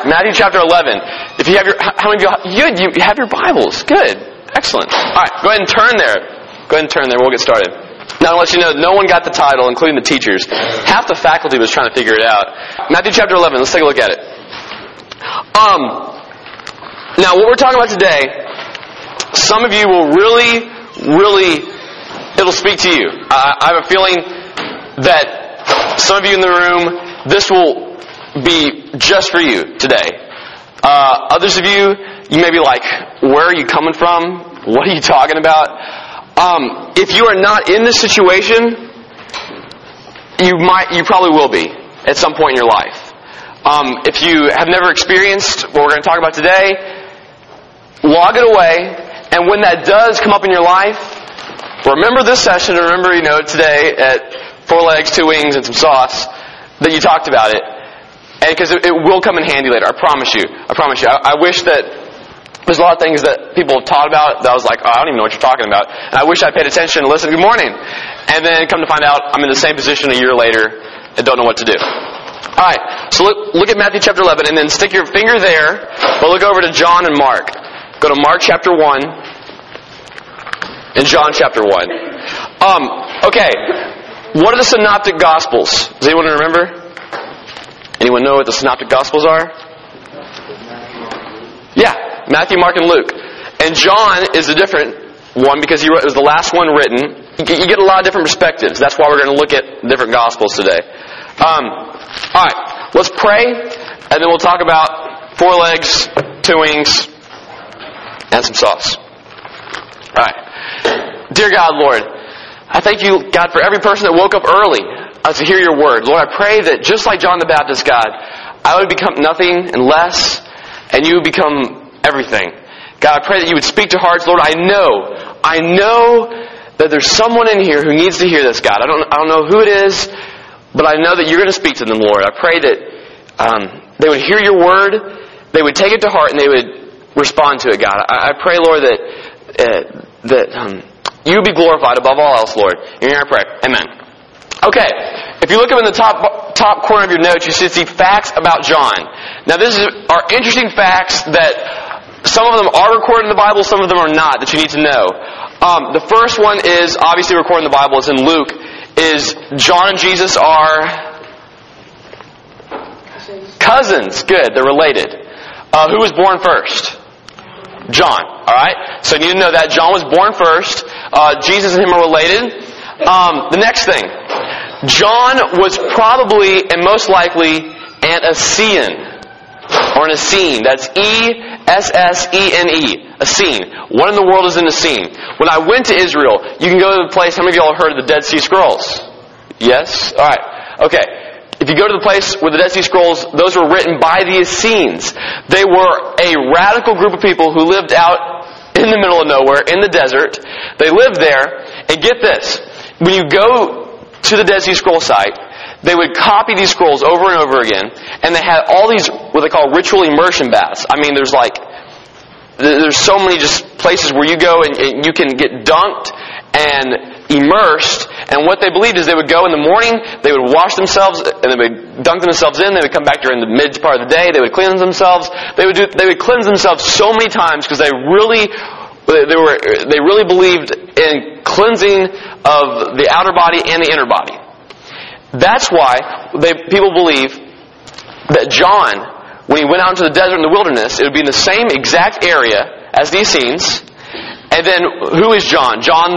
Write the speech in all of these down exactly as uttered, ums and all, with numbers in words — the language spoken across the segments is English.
Matthew chapter eleven. If you have your, how many of you, you, you have your Bibles? Good. Excellent. Alright, go ahead and turn there. Go ahead and turn there. We'll get started. Now, I'll let you know, no one got the title, including the teachers. Half the faculty was trying to figure it out. Matthew chapter eleven. Let's take a look at it. Um, now, what we're talking about today, some of you will really, really, it'll speak to you. I, I have a feeling that some of you in the room, this will be just for you today. Uh, others of you, you may be like, where are you coming from? What are you talking about? Um, if you are not in this situation, you might, you probably will be at some point in your life. Um, if you have never experienced what we're going to talk about today, log it away, and when that does come up in your life, remember this session, remember, you know, today at four legs, two wings, and some sauce, that you talked about it. And because it, it will come in handy later, I promise you. I promise you. I, I wish that there's a lot of things that people have taught about that I was like, oh, I don't even know what you're talking about. And I wish I paid attention and listened, good morning. And then come to find out I'm in the same position a year later and don't know what to do. Alright, so look, look at Matthew chapter eleven and then stick your finger there, but look over to John and Mark. Go to Mark chapter one and John chapter one. Um, okay, what are the synoptic gospels? Does anyone remember? Anyone know what the synoptic gospels are? Yeah, Matthew, Mark, and Luke. And John is a different one because he wrote, it was the last one written. You get a lot of different perspectives. That's why we're going to look at different gospels today. Um, Alright, let's pray, and then we'll talk about four legs, two wings, and some sauce. Alright. Dear God, Lord, I thank you, God, for every person that woke up early uh, to hear your word. Lord, I pray that just like John the Baptist, God, I would become nothing and less, and you would become everything. God, I pray that you would speak to hearts. Lord, I know, I know that there's someone in here who needs to hear this, God. I don't, I don't know who it is, but I know that you're going to speak to them, Lord. I pray that um, they would hear your word, they would take it to heart, and they would respond to it, God. I, I pray, Lord, that uh, that um, you be glorified above all else, Lord. In your name I pray. Amen. Okay, if you look up in the top top corner of your notes, you should see facts about John. Now, these are interesting facts that some of them are recorded in the Bible, some of them are not, that you need to know. Um, the first one is obviously recorded in the Bible. It's in Luke. Is John and Jesus are cousins. Good, they're related. Uh, who was born first? John. Alright? So you need to know that. John was born first. Uh, Jesus and him are related. Um, the next thing. John was probably, and most likely, an Essene. Or an Essene. That's E S S E N E. Essene. What in the world is an Essene? When I went to Israel, you can go to the place, how many of y'all have heard of the Dead Sea Scrolls? Yes? Alright. Okay. If you go to the place where the Dead Sea Scrolls, those were written by the Essenes. They were a radical group of people who lived out in the middle of nowhere, in the desert. They lived there, and get this, when you go to the Dead Sea Scroll site, they would copy these scrolls over and over again, and they had all these, what they call ritual immersion baths. I mean, there's like, there's so many just places where you go and, and you can get dunked and immersed, and what they believed is they would go in the morning, they would wash themselves, and they would dunk themselves in, they would come back during the mid part of the day, they would cleanse themselves, they would do, they would cleanse themselves so many times because they really, they were, they really believed in cleansing of the outer body and the inner body. That's why they, people believe that John, when he went out into the desert and the wilderness, it would be in the same exact area as the Essenes. And then, who is John? John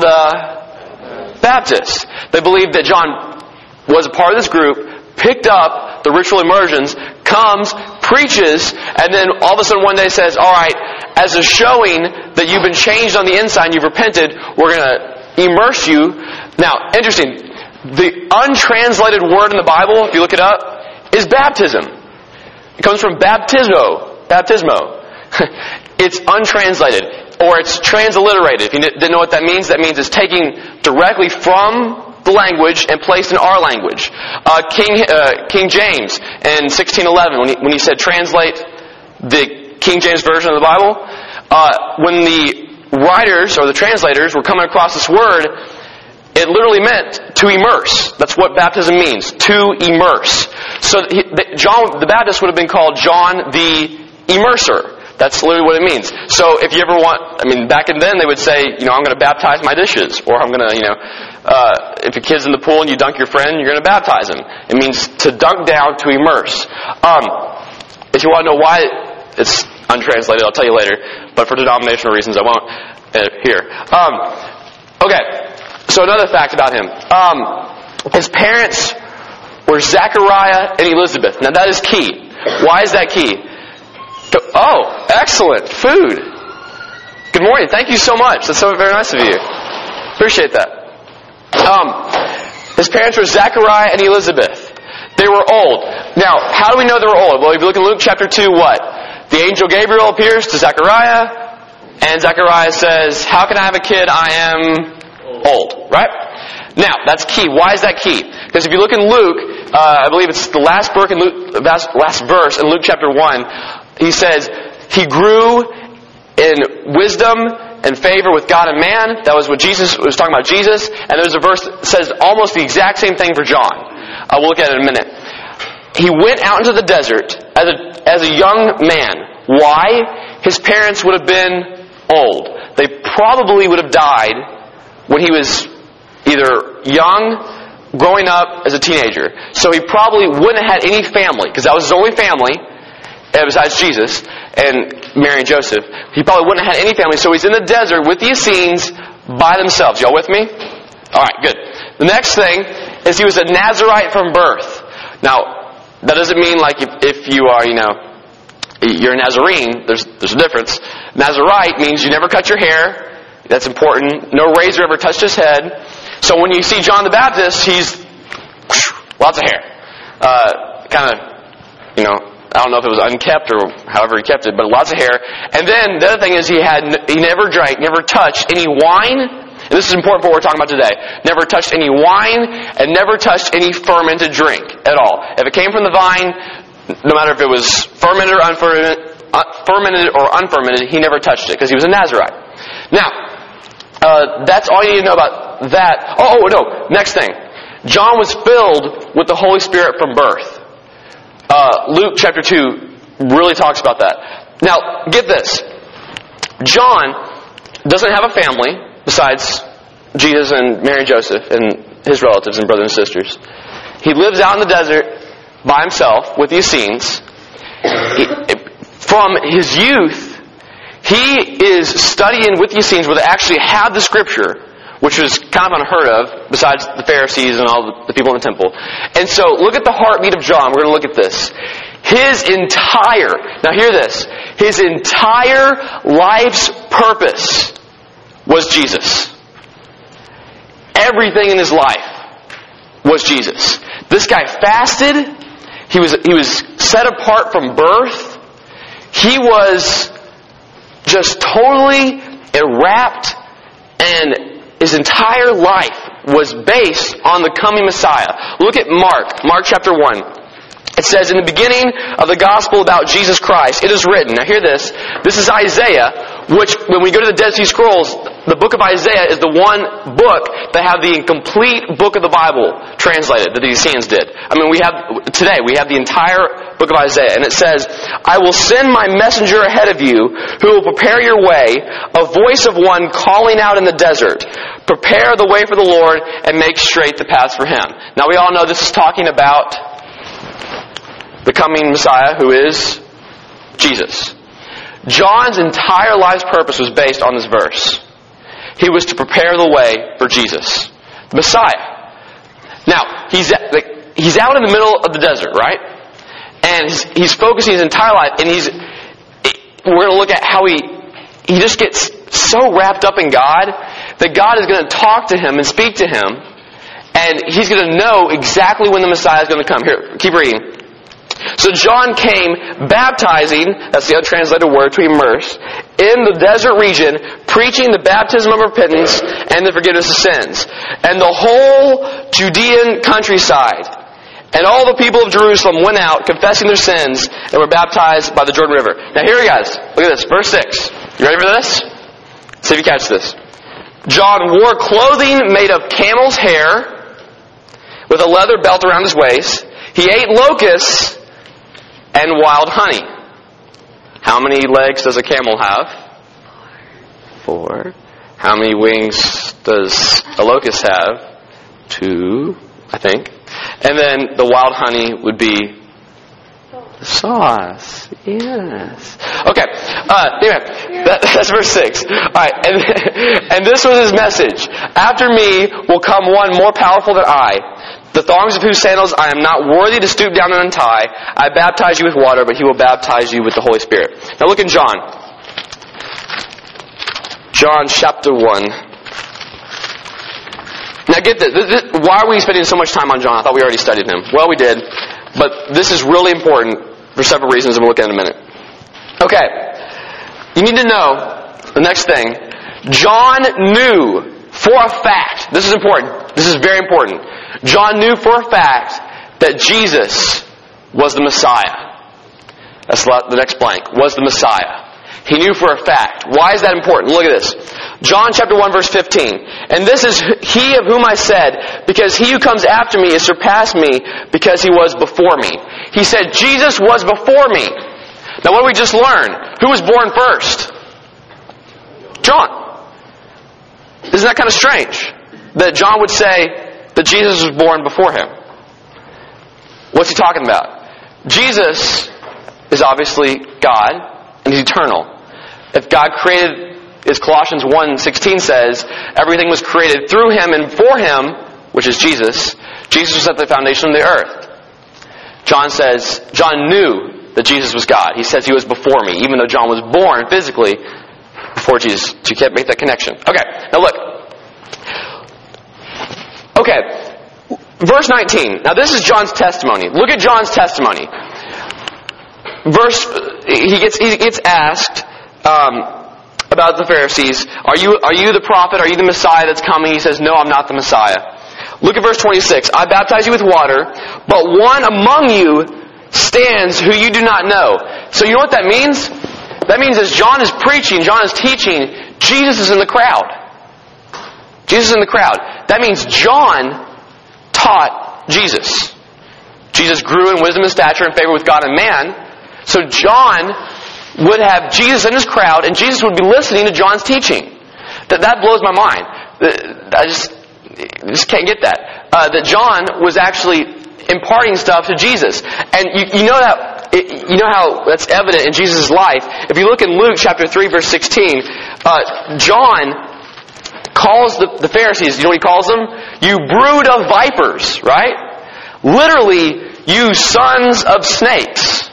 the Baptist. They believe that John was a part of this group, picked up the ritual immersions, comes, preaches, and then all of a sudden one day says, alright, as a showing that you've been changed on the inside and you've repented, we're going to immerse you. Now, interesting, the untranslated word in the Bible, if you look it up, is baptism. It comes from baptismo. Baptismo. It's untranslated. Or it's transliterated. If you didn't know what that means, that means it's taking directly from the language and placed in our language. Uh, King uh, King James in sixteen eleven, when he, when he said translate the King James Version of the Bible, uh, when the writers or the translators were coming across this word, it literally meant to immerse. That's what baptism means, to immerse. so he, the, John the Baptist would have been called John the Immerser. That's literally what it means. So if you ever want, I mean, back in then they would say, you know, I'm going to baptize my dishes, or I'm going to, you know, uh, if a kid's in the pool and you dunk your friend, you're going to baptize him. It means to dunk down, to immerse. Um, if you want to know why it's untranslated, I'll tell you later. But for denominational reasons, I won't uh, here. Um, okay. So another fact about him: um, his parents were Zachariah and Elizabeth. Now that is key. Why is that key? Oh, excellent. Food. Good morning. Thank you so much. That's so very nice of you. Appreciate that. Um, his parents were Zachariah and Elizabeth. They were old. Now, how do we know they were old? Well, if you look in Luke chapter two, what? The angel Gabriel appears to Zachariah, and Zachariah says, how can I have a kid? I am old. Right? Now, that's key. Why is that key? Because if you look in Luke, uh, I believe it's the last, book in Luke, last, last verse in Luke chapter one, he says, he grew in wisdom and favor with God and man. That was what Jesus was talking about Jesus. And there's a verse that says almost the exact same thing for John. Uh, we'll look at it in a minute. He went out into the desert as a, as a young man. Why? His parents would have been old. They probably would have died when he was either young, growing up as a teenager. So he probably wouldn't have had any family, because that was his only family, besides Jesus and Mary and Joseph. He probably wouldn't have had any family, so he's in the desert with the Essenes by themselves. Y'all with me? Alright, good. The next thing is he was a Nazarite from birth. Now, that doesn't mean like if, if you are, you know, you're a Nazarene, there's, there's a difference. Nazarite means you never cut your hair. That's important. No razor ever touched his head. So when you see John the Baptist, he's lots of hair. Uh, kind of, you know, I don't know if it was unkept or however he kept it, but lots of hair. And then the other thing is he had he never drank, never touched any wine. And this is important for what we're talking about today. Never touched any wine and never touched any fermented drink at all. If it came from the vine, no matter if it was fermented or unfermented, uh, fermented or unfermented, he never touched it because he was a Nazarite. Now, uh, that's all you need to know about that. Oh, oh no. Next thing. John was filled with the Holy Spirit from birth. Uh, Luke chapter two really talks about that. Now, get this. John doesn't have a family besides Jesus and Mary and Joseph and his relatives and brothers and sisters. He lives out in the desert by himself with the Essenes. He, from his youth, he is studying with the Essenes where they actually have the Scripture, which was kind of unheard of, besides the Pharisees and all the people in the temple. And so, look at the heartbeat of John. We're going to look at this. His entire, now hear this, his entire life's purpose was Jesus. Everything in his life was Jesus. This guy fasted. He was, he was set apart from birth. He was just totally enwrapped, and his entire life was based on the coming Messiah. Look at Mark, Mark chapter one. It says, in the beginning of the gospel about Jesus Christ, it is written, now hear this, this is Isaiah, which, when we go to the Dead Sea Scrolls, the book of Isaiah is the one book that have the complete book of the Bible translated, that the Essenes did. I mean, we have, today, we have the entire book of Isaiah, and it says, I will send my messenger ahead of you, who will prepare your way, a voice of one calling out in the desert, prepare the way for the Lord, and make straight the paths for Him. Now we all know this is talking about the coming Messiah, who is Jesus. John's entire life's purpose was based on this verse. He was to prepare the way for Jesus, the Messiah. Now, he's like, he's out in the middle of the desert, right? And he's, he's focusing his entire life, and he's we're going to look at how he he just gets so wrapped up in God that God is going to talk to him and speak to him, and he's going to know exactly when the Messiah is going to come. Here, keep reading. So John came baptizing, that's the untranslated word, to immerse, in the desert region, preaching the baptism of repentance and the forgiveness of sins. And the whole Judean countryside and all the people of Jerusalem went out, confessing their sins, and were baptized by the Jordan River. Now here, guys, look at this, verse six. You ready for this? See if you catch this. John wore clothing made of camel's hair with a leather belt around his waist. He ate locusts and wild honey. How many legs does a camel have? Four. How many wings does a locust have? Two, I think. And then the wild honey would be the sauce. Yes. Okay. Uh, anyway, that, that's verse six. All right. And, and this was his message. After me will come one more powerful than I, the thongs of whose sandals I am not worthy to stoop down and untie. I baptize you with water, but he will baptize you with the Holy Spirit. Now look in John. John chapter one. Now get this. this, this. Why are we spending so much time on John? I thought we already studied him. Well, we did. But this is really important for several reasons, and we'll look at it in a minute. Okay. You need to know the next thing. John knew for a fact, this is important, this is very important. John knew for a fact that Jesus was the Messiah. That's the next blank. Was the Messiah. He knew for a fact. Why is that important? Look at this. John chapter one verse fifteen. And this is he of whom I said, because he who comes after me has surpassed me because he was before me. He said Jesus was before me. Now what did we just learn? Who was born first? John. Isn't that kind of strange? That John would say that Jesus was born before him. What's he talking about? Jesus is obviously God and he's eternal. If God created, as Colossians one sixteen says, everything was created through him and for him, which is Jesus. Jesus was at the foundation of the earth. John says, John knew that Jesus was God. He says he was before me, even though John was born physically before Jesus. So you can't make that connection. Okay, now look. Okay, verse nineteen. Now this is John's testimony. Look at John's testimony. Verse, he gets he gets asked um, about the Pharisees. Are you are you the prophet? Are you the Messiah that's coming? He says, no, I'm not the Messiah. Look at verse twenty-six. I baptize you with water, but one among you stands who you do not know. So you know what that means? That means as John is preaching, John is teaching, Jesus is in the crowd. Jesus is in the crowd. That means John taught Jesus. Jesus grew in wisdom and stature and favor with God and man. So John would have Jesus in his crowd, and Jesus would be listening to John's teaching. That that blows my mind. I just, I just can't get that. Uh, that John was actually imparting stuff to Jesus, and you, you know that you know how that's evident in Jesus' life. If you look in Luke chapter three, verse sixteen, uh, John calls the, the Pharisees. You know what he calls them? You brood of vipers, right? Literally, you sons of snakes.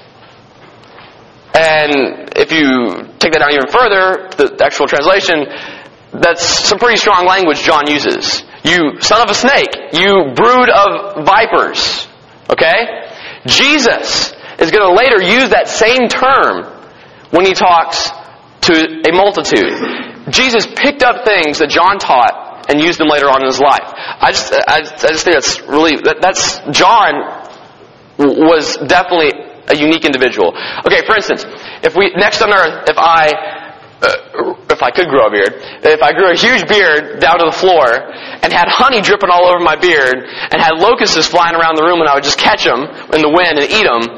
And if you take that down even further, the actual translation, that's some pretty strong language John uses. You son of a snake. You brood of vipers. Okay? Jesus is going to later use that same term when he talks to a multitude. Jesus picked up things that John taught and used them later on in his life. I just, I, I just think that's really, that, that's, John was definitely a unique individual. Okay, for instance, if we, next on earth, if I, uh, if I could grow a beard, if I grew a huge beard down to the floor and had honey dripping all over my beard and had locusts flying around the room and I would just catch them in the wind and eat them,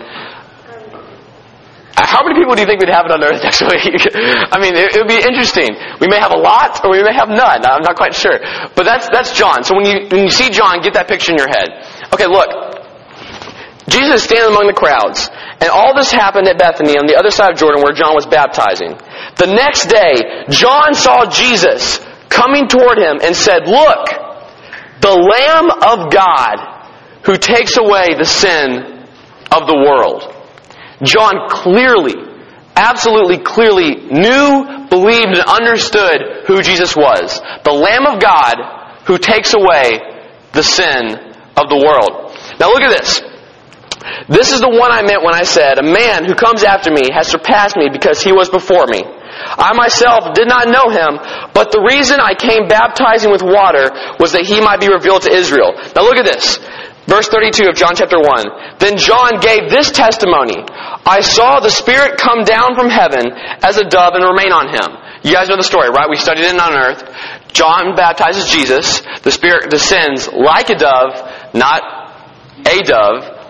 how many people do you think we'd have it on earth next week? I mean, it, it would be interesting. We may have a lot or we may have none. I'm not quite sure. But that's, that's John. So when you, when you see John, get that picture in your head. Okay, look. Jesus is standing among the crowds, and all this happened at Bethany on the other side of Jordan where John was baptizing. The next day, John saw Jesus coming toward him and said, look, the Lamb of God who takes away the sin of the world. John clearly, absolutely clearly knew, believed, and understood who Jesus was. The Lamb of God who takes away the sin of the world. Now look at this. This is the one I meant when I said, a man who comes after me has surpassed me because he was before me. I myself did not know him, but the reason I came baptizing with water was that he might be revealed to Israel. Now look at this. Verse thirty-two of John chapter one. Then John gave this testimony. I saw the Spirit come down from heaven as a dove and remain on him. You guys know the story, right? We studied it on earth. John baptizes Jesus. The Spirit descends like a dove, not a dove,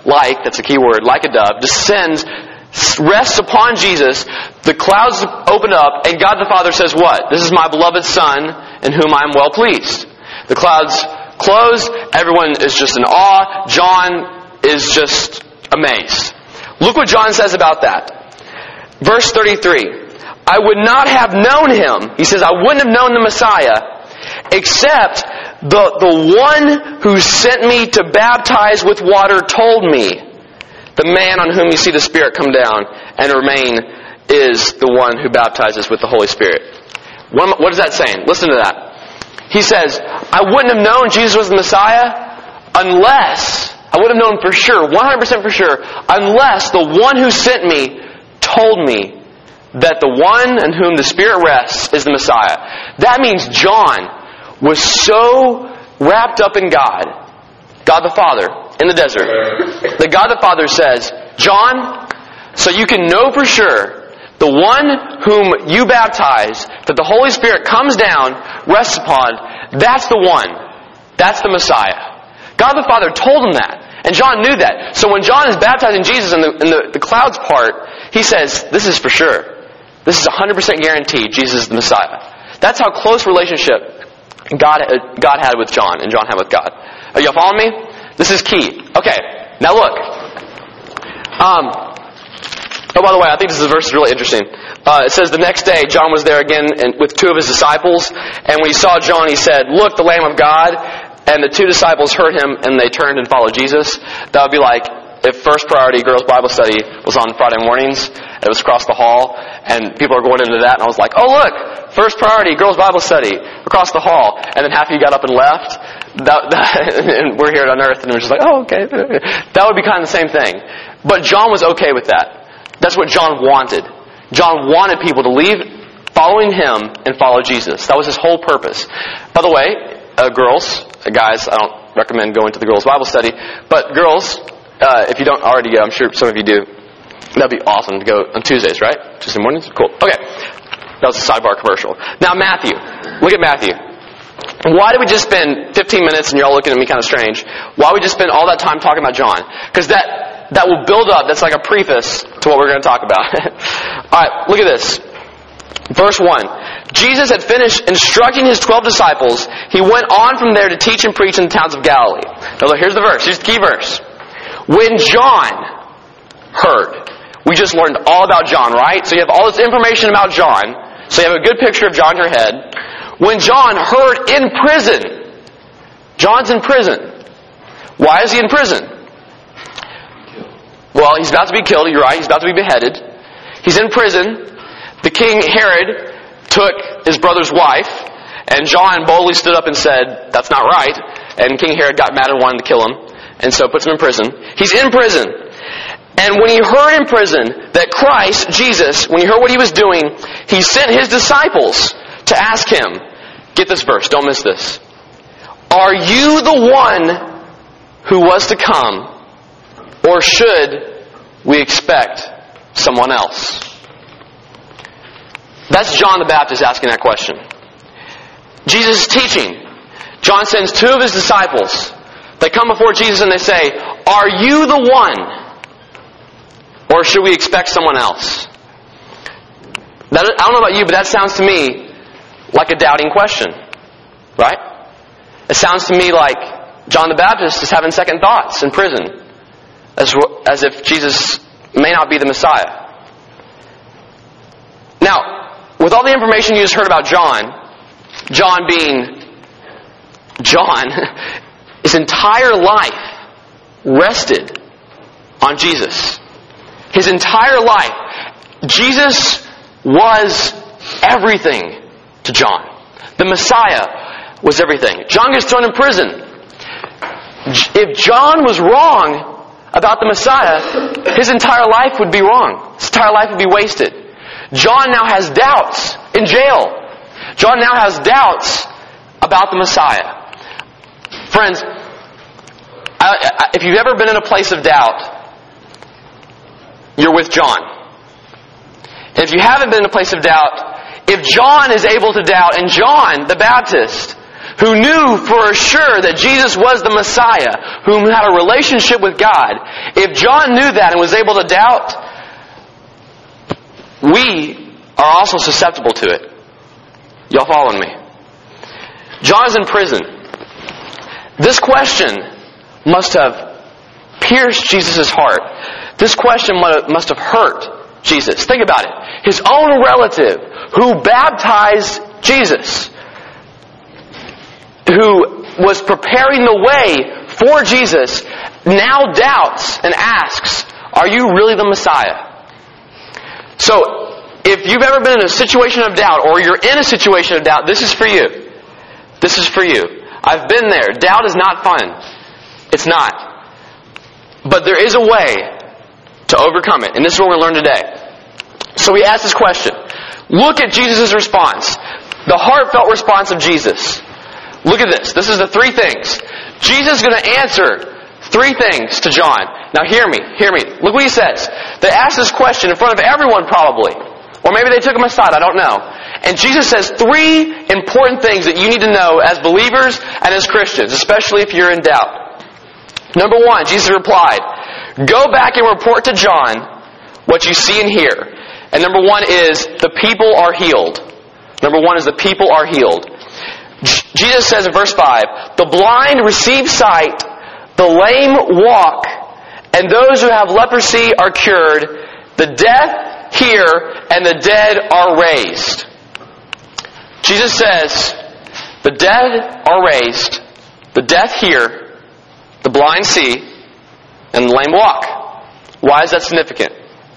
like, that's a key word, like a dove, descends, rests upon Jesus. The clouds open up, and God the Father says what? This is my beloved Son, in whom I am well pleased. The clouds close. Everyone is just in awe. John is just amazed. Look what John says about that. Verse thirty-three. I would not have known him. He says, I wouldn't have known the Messiah, except the, the one who sent me to baptize with water told me, the man on whom you see the Spirit come down and remain is the one who baptizes with the Holy Spirit. What, what is that saying? Listen to that. He says, I wouldn't have known Jesus was the Messiah unless, I would have known for sure, one hundred percent for sure, unless the one who sent me told me that the one in whom the Spirit rests is the Messiah. That means John was so wrapped up in God, God the Father, in the desert, that God the Father says, John, so you can know for sure, the one whom you baptize, that the Holy Spirit comes down, rests upon, that's the one. That's the Messiah. God the Father told him that. And John knew that. So when John is baptizing Jesus in the, in the, the clouds part, he says, this is for sure. This is one hundred percent guaranteed Jesus is the Messiah. That's how close relationship God, God had with John and John had with God. Are y'all following me? This is key. Okay, now look. Um, oh, by the way, I think this verse is really interesting. Uh, it says, the next day, John was there again and, with two of his disciples. And when he saw John, he said, look, the Lamb of God. And the two disciples heard him, and they turned and followed Jesus. That would be like if First Priority Girls Bible Study was on Friday mornings. It was across the hall, and people are going into that, and I was like, oh, look, First Priority Girls Bible Study across the hall. And then half of you got up and left. That, that, and we're here on earth, and we're just like, oh, okay. That would be kind of the same thing. But John was okay with that. That's what John wanted. John wanted people to leave following him and follow Jesus. That was his whole purpose. By the way, uh, girls, uh, guys, I don't recommend going to the girls' Bible study, but girls, uh, if you don't already go, I'm sure some of you do, that'd be awesome to go on Tuesdays, right? Tuesday mornings? Cool. Okay. That was a sidebar commercial. Now, Matthew. Look at Matthew. Why did we just spend fifteen minutes, and you're all looking at me kind of strange, why did we just spend all that time talking about John? Because that, that will build up, that's like a preface to what we're going to talk about. Alright, look at this. Verse one. Jesus had finished instructing his twelve disciples. He went on from there to teach and preach in the towns of Galilee. Now look, here's the verse. Here's the key verse. When John heard. We just learned all about John, right? So you have all this information about John. So you have a good picture of John in your head. When John heard in prison. John's in prison. Why is he in prison? Well, he's about to be killed. You're right. He's about to be beheaded. He's in prison. The king Herod took his brother's wife. And John boldly stood up and said, that's not right. And King Herod got mad and wanted to kill him. And so puts him in prison. He's in prison. And when he heard in prison that Christ, Jesus, when he heard what he was doing, he sent his disciples to ask him, get this verse, don't miss this. Are you the one who was to come, or should we expect someone else? That's John the Baptist asking that question. Jesus is teaching. John sends two of his disciples. They come before Jesus and they say, are you the one? Or should we expect someone else? That, I don't know about you, but that sounds to me like a doubting question. Right? It sounds to me like John the Baptist is having second thoughts in prison. As, as if Jesus may not be the Messiah. Now, with all the information you just heard about John, John being John, his entire life rested on Jesus. His entire life, Jesus was everything to John. The Messiah was everything. John gets thrown in prison. If John was wrong about the Messiah, his entire life would be wrong. His entire life would be wasted. John now has doubts in jail. John now has doubts about the Messiah. Friends, I, I, if you've ever been in a place of doubt, you're with John. And if you haven't been in a place of doubt, if John is able to doubt, and John the Baptist, who knew for sure that Jesus was the Messiah, whom had a relationship with God, if John knew that and was able to doubt, we are also susceptible to it. Y'all following me? John is in prison. This question must have pierced Jesus' heart. This question must have hurt Jesus. Think about it. His own relative who baptized Jesus, who was preparing the way for Jesus, now doubts and asks, are you really the Messiah? So, if you've ever been in a situation of doubt, or you're in a situation of doubt, this is for you. This is for you. I've been there. Doubt is not fun. It's not. But there is a way to overcome it. And this is what we're going to learn today. So we ask this question. Look at Jesus' response. The heartfelt response of Jesus. Look at this. This is the three things. Jesus is going to answer three things to John. Now hear me. Hear me. Look what he says. They asked this question in front of everyone probably. Or maybe they took him aside. I don't know. And Jesus says three important things that you need to know as believers and as Christians, especially if you're in doubt. Number one, Jesus replied, go back and report to John what you see and hear. And number one is, the people are healed. Number one is, the people are healed. Jesus says in verse five, the blind receive sight, the lame walk, and those who have leprosy are cured, the deaf hear, and the dead are raised. Jesus says, the dead are raised, the deaf hear, the blind see, and the lame walk. Why is that significant?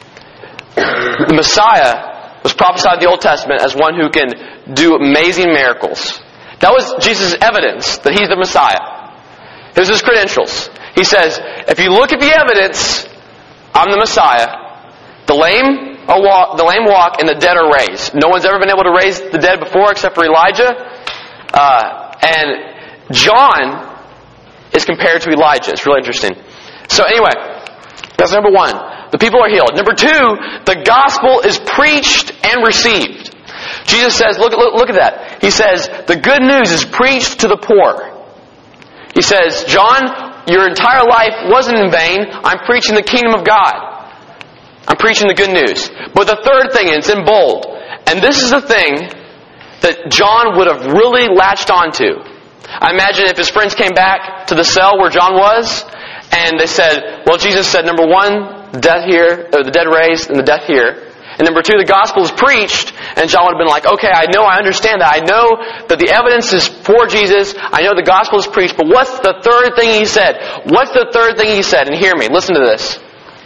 The Messiah was prophesied in the Old Testament as one who can do amazing miracles. That was Jesus' evidence that He's the Messiah. Here's His credentials. He says, if you look at the evidence, I'm the Messiah. The lame are walk, the lame walk, and the dead are raised. No one's ever been able to raise the dead before except for Elijah. Uh, and John is compared to Elijah. It's really interesting. So anyway, that's number one. The people are healed. Number two, the gospel is preached and received. Jesus says, look, look, look at that. He says, the good news is preached to the poor. He says, John, your entire life wasn't in vain. I'm preaching the kingdom of God. I'm preaching the good news. But the third thing, and it's in bold, and this is the thing that John would have really latched onto. I imagine if his friends came back to the cell where John was, and they said, well, Jesus said, number one, the dead here, or the dead raised, and the deaf here. And number two, the gospel is preached. And John would have been like, okay, I know, I understand that. I know that the evidence is for Jesus. I know the gospel is preached. But what's the third thing he said? What's the third thing he said? And hear me, listen to this.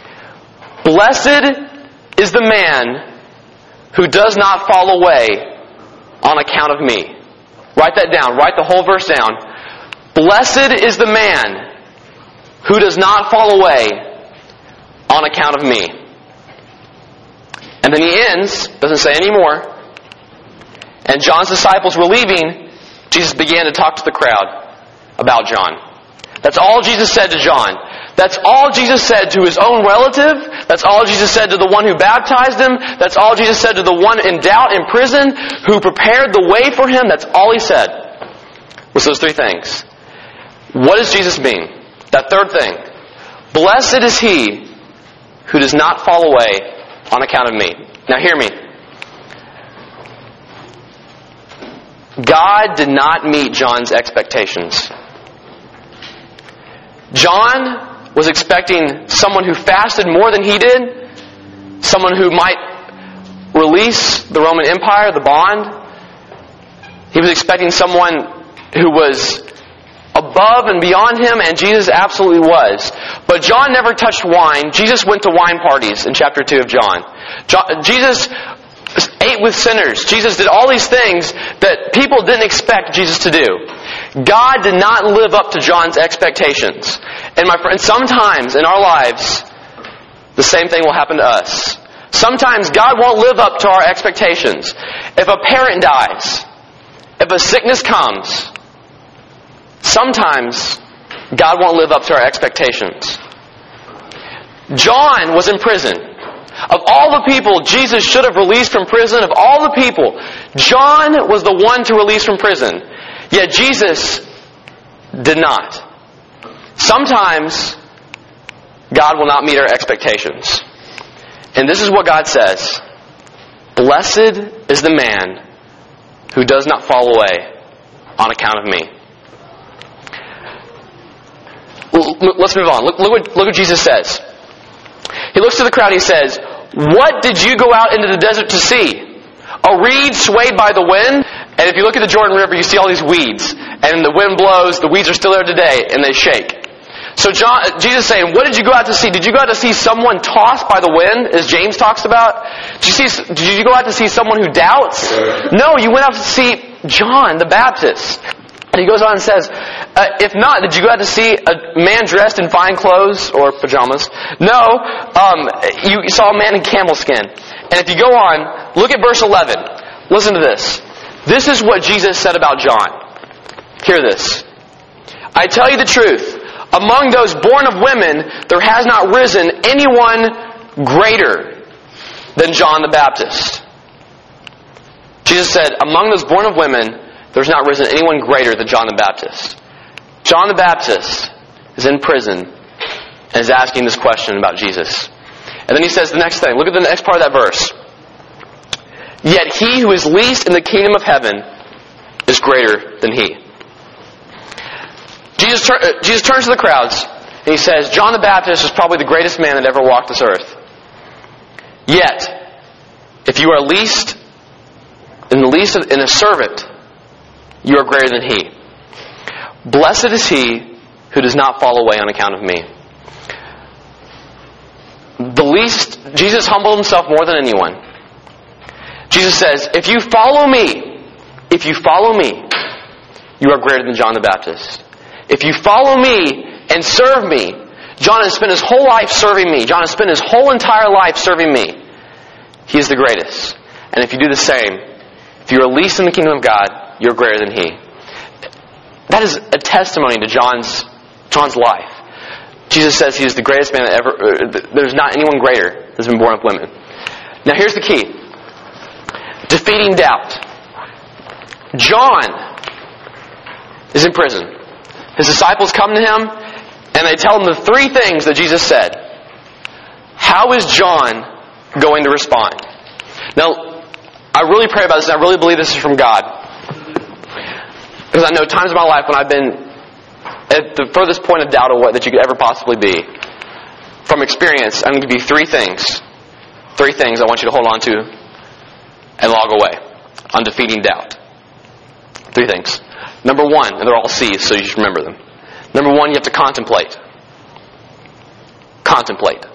Blessed is the man who does not fall away on account of me. Write that down. Write the whole verse down. Blessed is the man who does not fall away on account of me. And then he ends, doesn't say any more. And John's disciples were leaving. Jesus began to talk to the crowd about John. That's all Jesus said to John. That's all Jesus said to his own relative. That's all Jesus said to the one who baptized him. That's all Jesus said to the one in doubt in prison who prepared the way for him. That's all he said was those three things. What does Jesus mean? That third thing. Blessed is he who does not fall away on account of me. Now hear me. God did not meet John's expectations. John was expecting someone who fasted more than he did, someone who might release the Roman Empire, the bond. He was expecting someone who was above and beyond him, and Jesus absolutely was. But John never touched wine. Jesus went to wine parties in chapter two of John. John Jesus ate with sinners. Jesus did all these things that people didn't expect Jesus to do. God did not live up to John's expectations. And my friends, sometimes in our lives, the same thing will happen to us. Sometimes God won't live up to our expectations. If a parent dies, if a sickness comes, sometimes God won't live up to our expectations. John was in prison. Of all the people Jesus should have released from prison, of all the people, John was the one to release from prison. Yet Jesus did not. Sometimes God will not meet our expectations. And this is what God says. Blessed is the man who does not fall away on account of me. Let's move on. Look, look, what, look what Jesus says. He looks to the crowd and he says, what did you go out into the desert to see? A reed swayed by the wind? And if you look at the Jordan River, you see all these weeds. And the wind blows, the weeds are still there today, and they shake. So John, Jesus is saying, what did you go out to see? Did you go out to see someone tossed by the wind, as James talks about? Did you, see, did you go out to see someone who doubts? No, you went out to see John the Baptist. And he goes on and says, uh, if not, did you go out to see a man dressed in fine clothes or pajamas? No, um, you saw a man in camel skin. And if you go on, look at verse eleven. Listen to this. This is what Jesus said about John. Hear this. I tell you the truth. Among those born of women, there has not risen anyone greater than John the Baptist. Jesus said, among those born of women, there's not risen anyone greater than John the Baptist. John the Baptist is in prison and is asking this question about Jesus. And then he says the next thing. Look at the next part of that verse. Yet he who is least in the kingdom of heaven is greater than he. Jesus, tur- uh, Jesus turns to the crowds and he says, John the Baptist is probably the greatest man that ever walked this earth. Yet, if you are least in the least of, in a servant, you are greater than he. Blessed is he who does not fall away on account of me. The least, Jesus humbled himself more than anyone. Jesus says, if you follow me, if you follow me, you are greater than John the Baptist. If you follow me and serve me, John has spent his whole life serving me. John has spent his whole entire life serving me. He is the greatest. And if you do the same, if you are least in the kingdom of God, you're greater than he. That is a testimony to John's John's life. Jesus says he is the greatest man that ever... Uh, there's not anyone greater that's been born of women. Now here's the key. Defeating doubt. John is in prison. His disciples come to him and they tell him the three things that Jesus said. How is John going to respond? Now, I really pray about this and I really believe this is from God. Because I know times in my life when I've been at the furthest point of doubt of what that you could ever possibly be. From experience, I'm going to give you three things. Three things I want you to hold on to and log away on defeating doubt. Three things. Number one, and they're all C's, so you should remember them. Number one, you have to contemplate. Contemplate.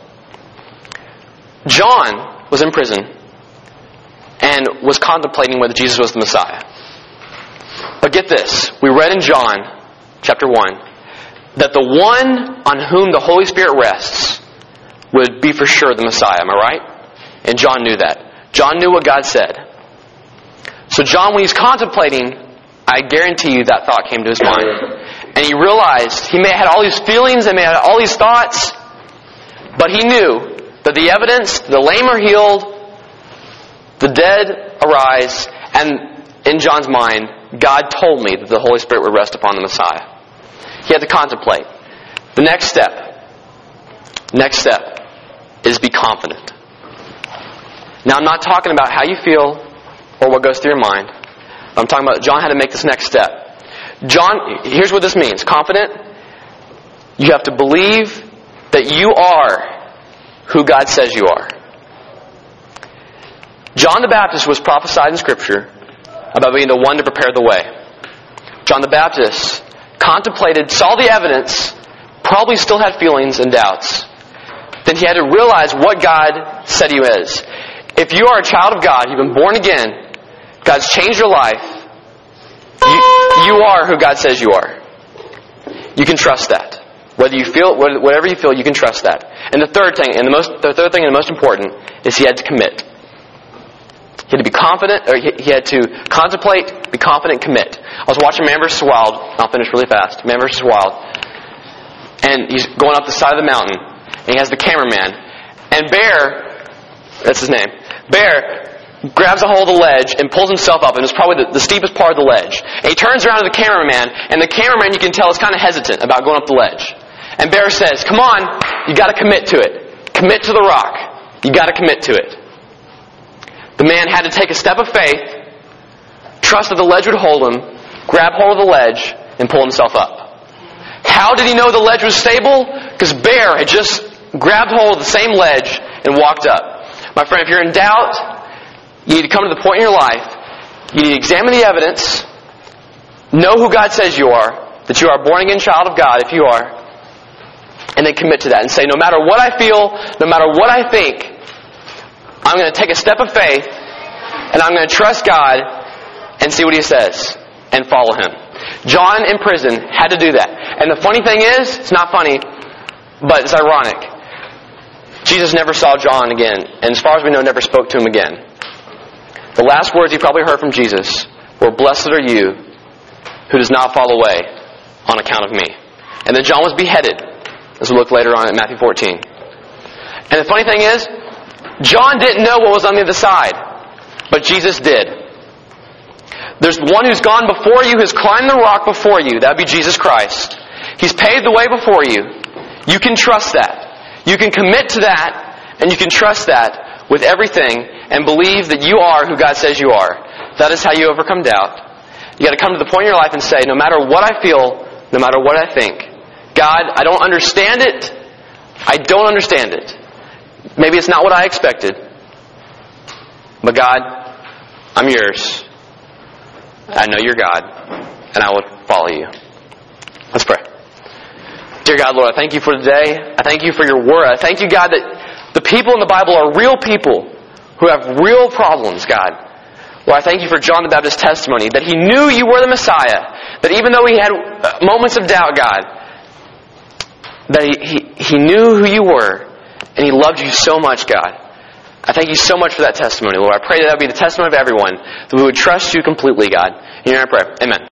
John was in prison and was contemplating whether Jesus was the Messiah. But get this. We read in John chapter one that the one on whom the Holy Spirit rests would be for sure the Messiah. Am I right? And John knew that. John knew what God said. So John, when he's contemplating, I guarantee you that thought came to his mind. And he realized he may have had all these feelings and may have had all these thoughts, but he knew that the evidence, the lame are healed, the dead arise, and in John's mind, God told me that the Holy Spirit would rest upon the Messiah. He had to contemplate. The next step, next step is be confident. Now I'm not talking about how you feel or what goes through your mind. I'm talking about John had to make this next step. John, here's what this means. Confident, you have to believe that you are who God says you are. John the Baptist was prophesied in Scripture about being the one to prepare the way. John the Baptist contemplated, saw the evidence, probably still had feelings and doubts. Then he had to realize what God said he is. If you are a child of God, you've been born again, God's changed your life, you, you are who God says you are. You can trust that. Whether you feel, whatever you feel, you can trust that. And the third thing, and the most, the third thing and the most important, is he had to commit. He had to be confident, or he had to contemplate, be confident, commit. I was watching Man versus. Wild. I'll finish really fast. Man versus. Wild. And he's going up the side of the mountain. And he has the cameraman. And Bear, that's his name, Bear grabs a hold of the ledge and pulls himself up, and it's probably the, the steepest part of the ledge. And he turns around to the cameraman, and the cameraman, you can tell, is kind of hesitant about going up the ledge. And Bear says, come on, you got to commit to it. Commit to the rock. You got to commit to it. The man had to take a step of faith, trust that the ledge would hold him, grab hold of the ledge, and pull himself up. How did he know the ledge was stable? Because Bear had just grabbed hold of the same ledge and walked up. My friend, if you're in doubt, you need to come to the point in your life, you need to examine the evidence, know who God says you are, that you are a born-again child of God, if you are, and then commit to that and say, no matter what I feel, no matter what I think, I'm going to take a step of faith, and I'm going to trust God and see what He says, and follow Him. John in prison had to do that. And the funny thing is, it's not funny, but it's ironic. Jesus never saw John again, and as far as we know, never spoke to him again. The last words he probably heard from Jesus were, blessed are you who does not fall away on account of me. And then John was beheaded, as we look later on in Matthew fourteen. And the funny thing is, John didn't know what was on the other side, but Jesus did. There's one who's gone before you, who's climbed the rock before you. That would be Jesus Christ. He's paved the way before you. You can trust that. You can commit to that, and you can trust that with everything, and believe that you are who God says you are. That is how you overcome doubt. You got to come to the point in your life and say, no matter what I feel, no matter what I think, God, I don't understand it. I don't understand it. Maybe it's not what I expected. But God, I'm yours. I know you're God, and I will follow you. Let's pray. Dear God, Lord, I thank you for today. I thank you for your word. I thank you, God, that the people in the Bible are real people who have real problems, God. Lord, I thank you for John the Baptist's testimony, that he knew you were the Messiah, that even though he had moments of doubt, God, that he, he, he knew who you were, and he loved you so much, God. I thank you so much for that testimony, Lord. I pray that that would be the testimony of everyone, that we would trust you completely, God. In your name I pray. Amen.